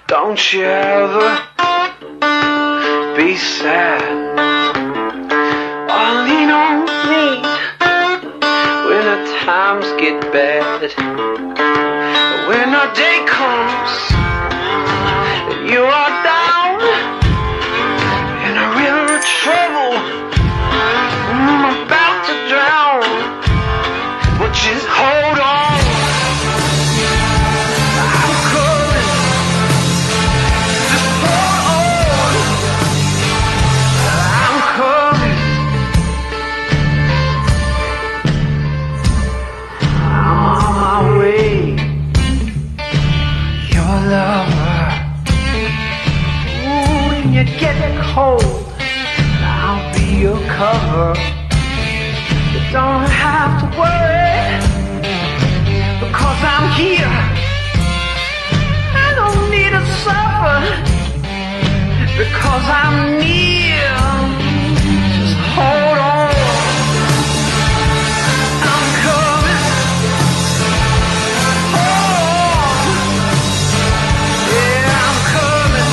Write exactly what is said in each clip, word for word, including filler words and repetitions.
Don't you ever be sad or lean on me when the times get bad. When a day comes and you are down in a river of trouble, I'm about to drown, but just hold on. You get cold, I'll be your cover. You don't have to worry, because I'm here. I don't need to suffer, because I'm near. Just hold on. I'm coming. Hold on. Yeah, I'm coming.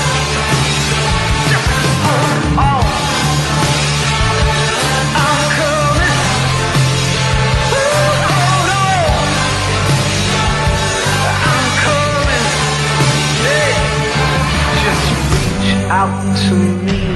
Out to me.